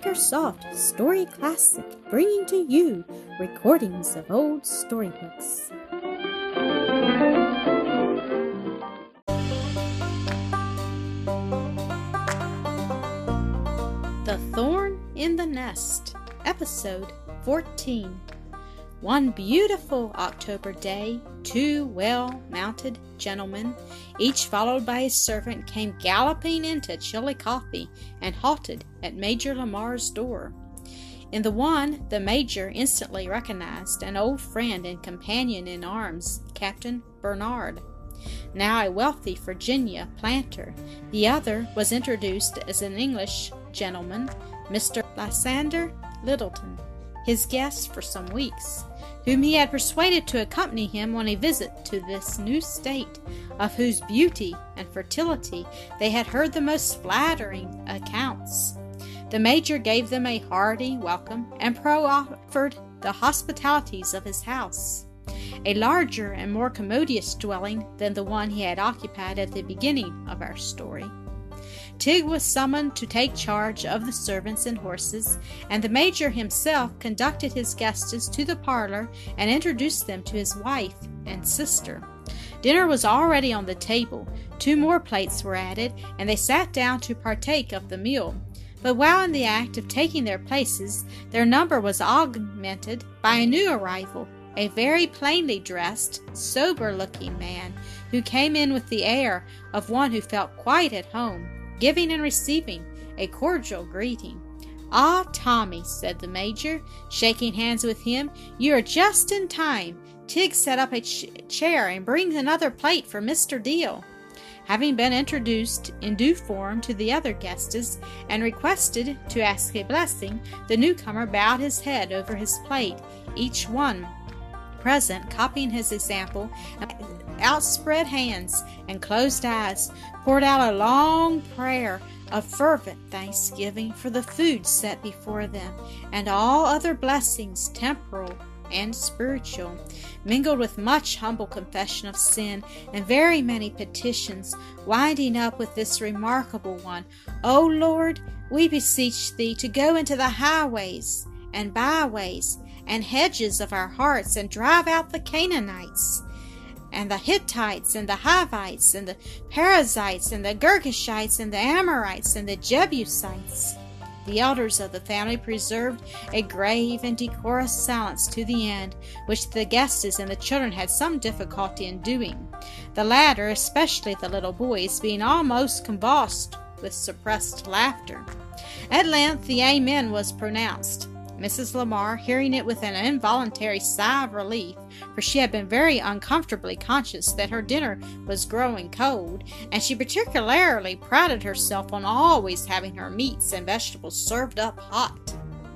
Anchorsoft Story Classic, bringing to you recordings of old storybooks. The Thorn in the Nest, Episode 14. One beautiful October day, two well-mounted gentlemen, each followed by his servant, came galloping into Chillicothe and halted at Major Lamar's door. In the one, the Major instantly recognized an old friend and companion in arms, Captain Bernard, now a wealthy Virginia planter. The other was introduced as an English gentleman, Mr. Lysander Littleton, his guest for some weeks, whom he had persuaded to accompany him on a visit to this new state, of whose beauty and fertility they had heard the most flattering accounts. The Major gave them a hearty welcome and proffered the hospitalities of his house, a larger and more commodious dwelling than the one he had occupied at the beginning of our story. Tig was summoned to take charge of the servants and horses, and the Major himself conducted his guests to the parlor and introduced them to his wife and sister. Dinner was already on the table. 2 more plates were added, and they sat down to partake of the meal. But while in the act of taking their places, their number was augmented by a new arrival, a very plainly dressed, sober-looking man, who came in with the air of one who felt quite at home, giving and receiving a cordial greeting. "Ah, Tommy," said the Major, shaking hands with him, "you are just in time. Tig set up a chair and brings another plate for Mr. Deal." Having been introduced in due form to the other guests and requested to ask a blessing, the newcomer bowed his head over his plate, each one present copying his example, and outspread hands and closed eyes poured out a long prayer of fervent thanksgiving for the food set before them, and all other blessings, temporal and spiritual, mingled with much humble confession of sin and very many petitions, winding up with this remarkable one: "O Lord, we beseech thee to go into the highways and byways and hedges of our hearts, and drive out the Canaanites, and the Hittites, and the Hivites, and the Perizzites, and the Girgashites, and the Amorites, and the Jebusites." The elders of the family preserved a grave and decorous silence to the end, which the guests and the children had some difficulty in doing, the latter, especially the little boys, being almost convulsed with suppressed laughter. At length the Amen was pronounced. Mrs. Lamar, hearing it with an involuntary sigh of relief, for she had been very uncomfortably conscious that her dinner was growing cold, and she particularly prided herself on always having her meats and vegetables served up hot.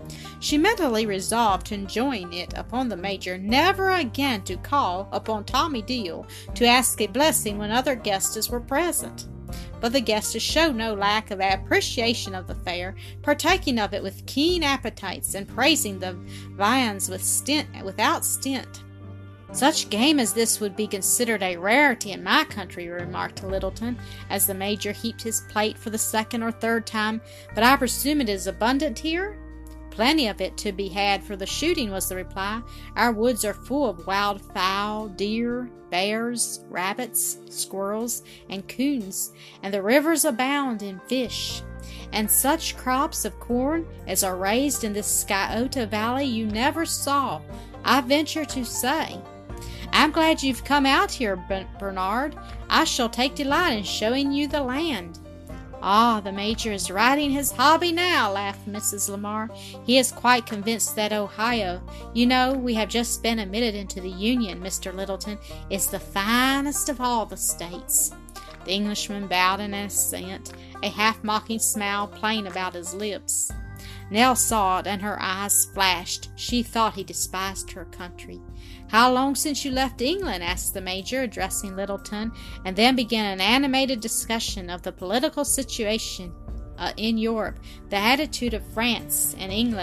She mentally resolved to enjoin it upon the Major never again to call upon Tommy Deal to ask a blessing when other guests were present. But the guests showed no lack of appreciation of the fare, partaking of it with keen appetites, and praising the viands without stint. "Such game as this would be considered a rarity in my country," remarked Littleton, as the Major heaped his plate for the 2nd or 3rd time, "but I presume it is abundant here?" "Plenty of it to be had for the shooting," was the reply. "Our woods are full of wild fowl, deer, bears, rabbits, squirrels, and coons, and the rivers abound in fish. And such crops of corn as are raised in this Scioto Valley you never saw, I venture to say. I'm glad you've come out here, Bernard. I shall take delight in showing you the land." "Ah, the Major is riding his hobby now," laughed Mrs. Lamar. "He is quite convinced that Ohio, you know, we have just been admitted into the Union, Mr. Littleton, is the finest of all the states." The Englishman bowed in assent, a half-mocking smile playing about his lips. Nell saw it, and her eyes flashed. She thought he despised her country. "How long since you left England?" asked the Major, addressing Littleton, and then began an animated discussion of the political situation in Europe, the attitude of France and England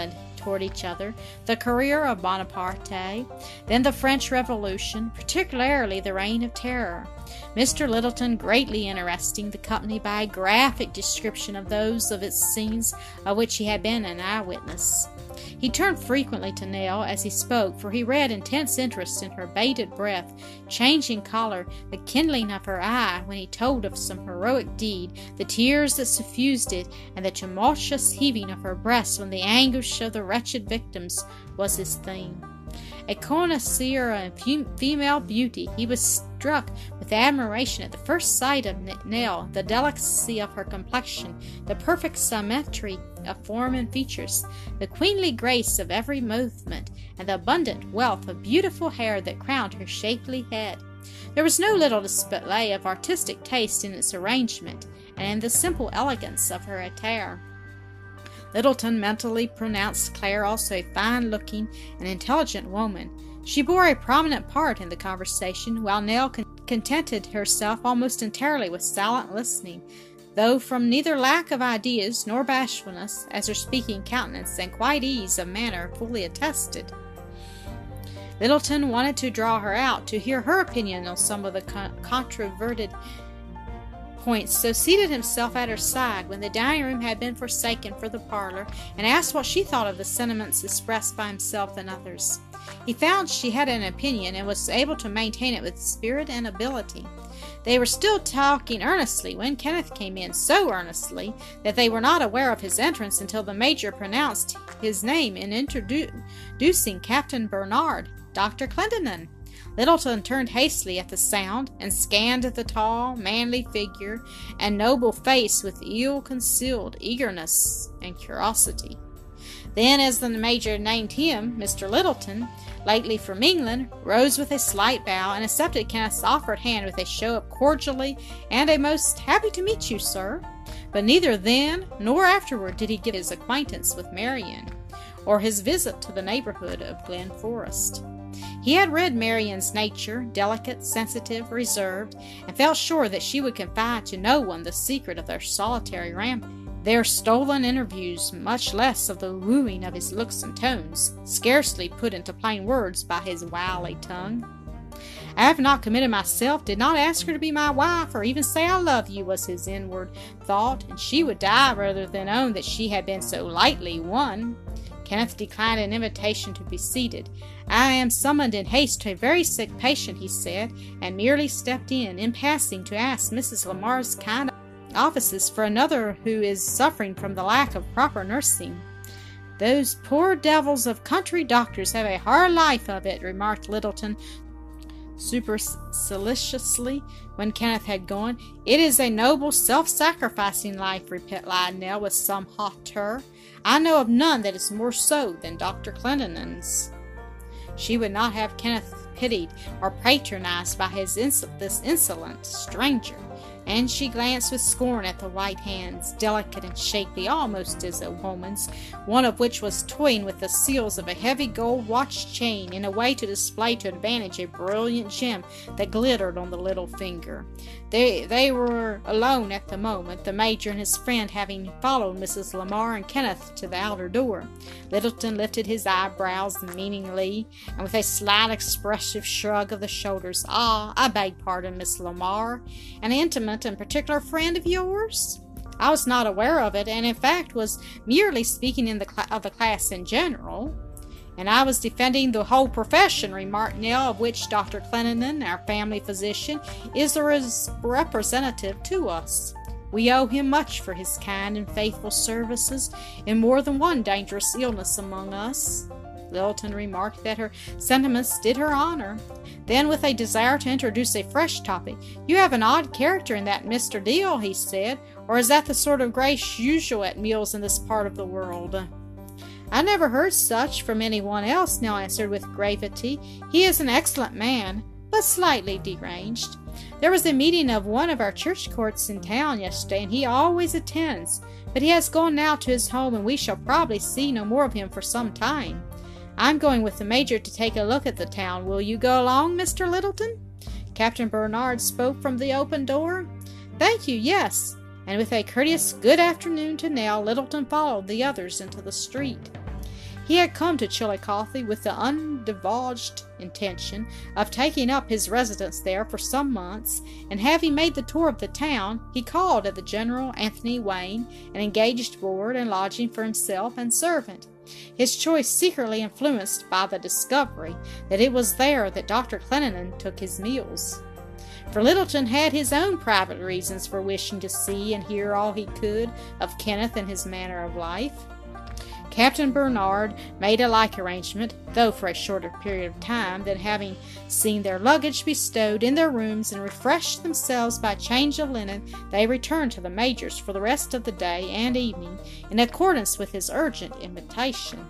toward each other, the career of Bonaparte, then the French Revolution, particularly the Reign of Terror. Mr. Littleton greatly interesting the company by a graphic description of those of its scenes of which he had been an eyewitness. He turned frequently to Nell as he spoke, for he read intense interest in her bated breath, changing color, the kindling of her eye when he told of some heroic deed, the tears that suffused it, and the tumultuous heaving of her breast when the anguish of the wretched victims was his theme. A connoisseur in female beauty, he was struck with admiration at the first sight of Nell, the delicacy of her complexion, the perfect symmetry of form and features, the queenly grace of every movement, and the abundant wealth of beautiful hair that crowned her shapely head. There was no little display of artistic taste in its arrangement, and in the simple elegance of her attire. Littleton mentally pronounced Claire also a fine-looking and intelligent woman. She bore a prominent part in the conversation, while Nell contented herself almost entirely with silent listening, though from neither lack of ideas nor bashfulness, as her speaking countenance and quiet ease of manner fully attested. Littleton wanted to draw her out to hear her opinion on some of the controverted points, so seated himself at her side when the dining room had been forsaken for the parlor, and asked what she thought of the sentiments expressed by himself and others. He found she had an opinion, and was able to maintain it with spirit and ability. They were still talking earnestly when Kenneth came in, so earnestly that they were not aware of his entrance until the Major pronounced his name in introducing Captain Bernard, Dr. Clendenin. Littleton turned hastily at the sound, and scanned the tall, manly figure and noble face with ill-concealed eagerness and curiosity. Then, as the Major named him, Mr. Littleton, lately from England, rose with a slight bow, and accepted Kenneth's offered hand with a show of cordially and a most happy to meet you, sir. But neither then nor afterward did he give his acquaintance with Marian, or his visit to the neighborhood of Glen Forest. He had read Marian's nature, delicate, sensitive, reserved, and felt sure that she would confide to no one the secret of their solitary ramble, their stolen interviews, much less of the wooing of his looks and tones, scarcely put into plain words by his wily tongue. I have not committed myself, did not ask her to be my wife, or even say I love you, was his inward thought, and she would die rather than own that she had been so lightly won. Kenneth declined an invitation to be seated. I am summoned in haste to a very sick patient, he said, and merely stepped in passing, to ask Mrs. Lamar's kind offices for another who is suffering from the lack of proper nursing. Those poor devils of country doctors have a hard life of it, remarked Littleton superciliously when Kenneth had gone. It is a noble, self-sacrificing life, replied Nell with some hauteur. I know of none that is more so than Dr. Clendenin's. She would not have Kenneth pitied or patronized by this insolent stranger, and she glanced with scorn at the white hands, delicate and shapely almost as a woman's, one of which was toying with the seals of a heavy gold watch chain in a way to display to advantage a brilliant gem that glittered on the little finger. They were alone at the moment, the Major and his friend having followed Mrs. Lamar and Kenneth to the outer door. Littleton lifted his eyebrows meaningly, and with a slight expressive shrug of the shoulders, "Ah, I beg pardon, Miss Lamar. An intimate and particular friend of yours? I was not aware of it, and in fact was merely speaking of the class in general." "And I was defending the whole profession," remarked Nell, "of which Dr. Clendenin, our family physician, is the representative to us. We owe him much for his kind and faithful services in more than one dangerous illness among us." Littleton remarked that her sentiments did her honor. Then, with a desire to introduce a fresh topic, "You have an odd character in that Mr. Deal," he said, "or is that the sort of grace usual at meals in this part of the world?" "I never heard such from anyone else," Nell answered with gravity. "He is an excellent man, but slightly deranged. There was a meeting of one of our church courts in town yesterday, and he always attends, but he has gone now to his home, and we shall probably see no more of him for some time. I'm going with the Major to take a look at the town. Will you go along, Mr. Littleton?" Captain Bernard spoke from the open door. "Thank you, yes." And with a courteous good afternoon to Nell, Littleton followed the others into the street. He had come to Chillicothe with the undivulged intention of taking up his residence there for some months, and having made the tour of the town, he called at the General Anthony Wayne and engaged board and lodging for himself and servant, his choice secretly influenced by the discovery that it was there that Dr. Clennanan took his meals. For Littleton had his own private reasons for wishing to see and hear all he could of Kenneth and his manner of life. Captain Bernard made a like arrangement, though for a shorter period of time than having seen their luggage bestowed in their rooms and refreshed themselves by change of linen, they returned to the Major's for the rest of the day and evening, in accordance with his urgent invitation.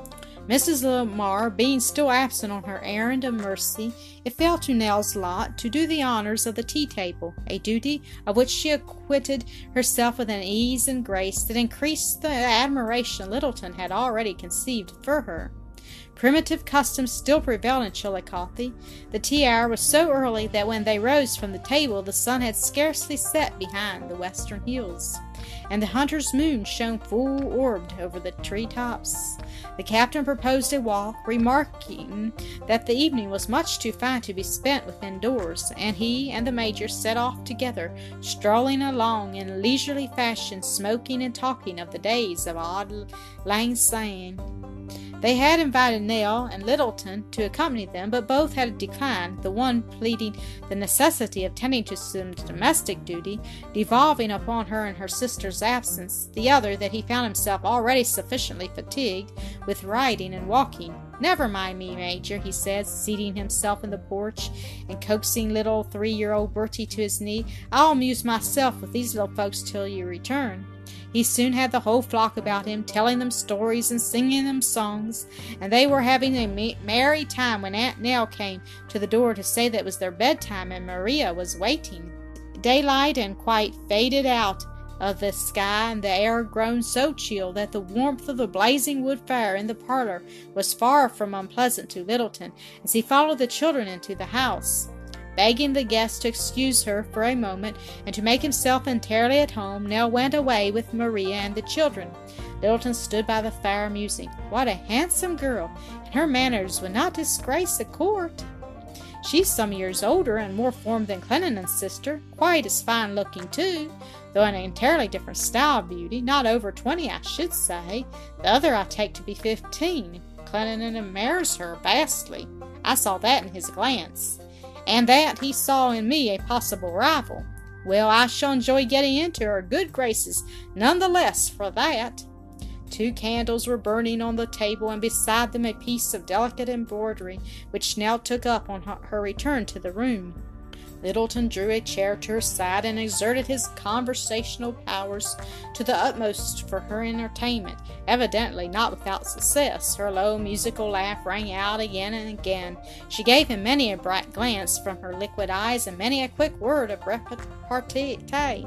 Mrs. Lamar being still absent on her errand of mercy, it fell to Nell's lot to do the honors of the tea-table, a duty of which she acquitted herself with an ease and grace that increased the admiration Littleton had already conceived for her. Primitive customs still prevailed in Chillicothe. The tea hour was so early that when they rose from the table the sun had scarcely set behind the western hills, and the hunter's moon shone full-orbed over the tree-tops. The captain proposed a walk, remarking that the evening was much too fine to be spent within doors, and he and the Major set off together, strolling along in leisurely fashion, smoking and talking of the days of Auld Lang Syne. They had invited Nell and Littleton to accompany them, but both had declined, the one pleading the necessity of tending to some domestic duty devolving upon her in her sister's absence, the other that he found himself already sufficiently fatigued with riding and walking. "Never mind me, Major," he said, seating himself in the porch and coaxing little 3-year-old Bertie to his knee. "I'll amuse myself with these little folks till you return." He soon had the whole flock about him, telling them stories and singing them songs, and they were having a merry time when Aunt Nell came to the door to say that it was their bedtime and Maria was waiting. Daylight and quite faded out of the sky, and the air grown so chill that the warmth of the blazing wood fire in the parlor was far from unpleasant to Littleton as he followed the children into the house. Begging the guest to excuse her for a moment and to make himself entirely at home, Nell went away with Maria and the children. Littleton stood by the fire musing. What a handsome girl, and her manners would not disgrace a court. She's some years older and more formed than Clennanan's sister, quite as fine-looking too, though an entirely different style of beauty, not over 20, I should say. The other I take to be 15. Clennanan admires her vastly. I saw that in his glance, and that he saw in me a possible rival. Well, I shall enjoy getting into her good graces none the less for that. 2 candles were burning on the table, and beside them a piece of delicate embroidery, which Nell took up on her return to the room. Littleton drew a chair to her side and exerted his conversational powers to the utmost for her entertainment, evidently not without success. Her low musical laugh rang out again and again. She gave him many a bright glance from her liquid eyes and many a quick word of repartee.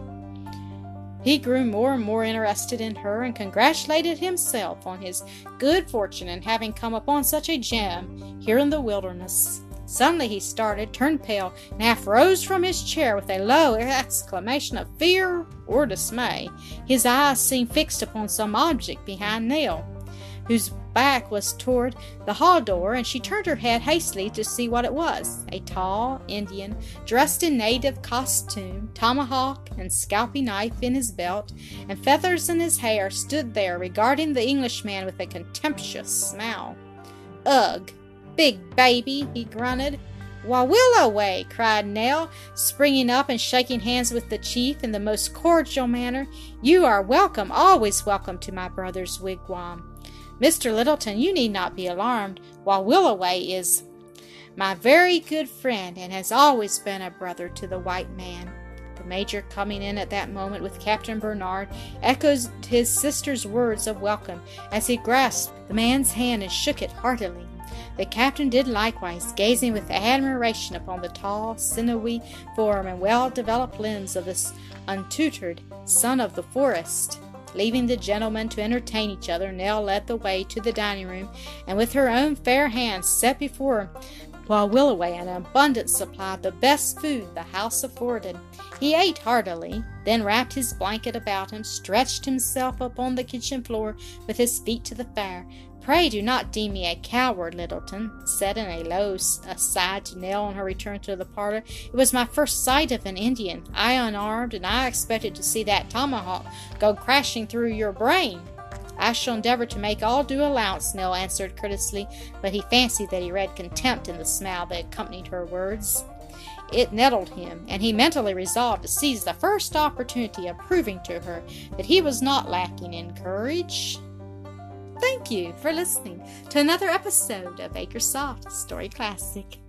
He grew more and more interested in her, and congratulated himself on his good fortune in having come upon such a gem here in the wilderness. Suddenly he started, turned pale, and half rose from his chair with a low exclamation of fear or dismay. His eyes seemed fixed upon some object behind Nell, whose back was toward the hall door, and she turned her head hastily to see what it was. A tall Indian, dressed in native costume, tomahawk and scalping knife in his belt, and feathers in his hair, stood there regarding the Englishman with a contemptuous smile. "Ugh! Big baby," he grunted. "Why, Willoway," cried Nell, springing up and shaking hands with the chief in the most cordial manner. "You are welcome, always welcome to my brother's wigwam. Mr. Littleton, you need not be alarmed. While Willoway is my very good friend, and has always been a brother to the white man." The Major, coming in at that moment with Captain Bernard, echoed his sister's words of welcome as he grasped the man's hand and shook it heartily. The captain did likewise, gazing with admiration upon the tall, sinewy form and well-developed limbs of this untutored son of the forest. Leaving the gentlemen to entertain each other, Nell led the way to the dining room, and with her own fair hand set before while Willoway had an abundant supply of the best food the house afforded. He ate heartily, then wrapped his blanket about him, stretched himself upon the kitchen floor with his feet to the fire. "Pray do not deem me a coward, Littleton," said in a low aside to Nell on her return to the parlor. "It was my first sight of an Indian, I unarmed, and I expected to see that tomahawk go crashing through your brain." "I shall endeavor to make all due allowance," Nell answered courteously, but he fancied that he read contempt in the smile that accompanied her words. It nettled him, and he mentally resolved to seize the first opportunity of proving to her that he was not lacking in courage. Thank you for listening to another episode of Acresoft Story Classic.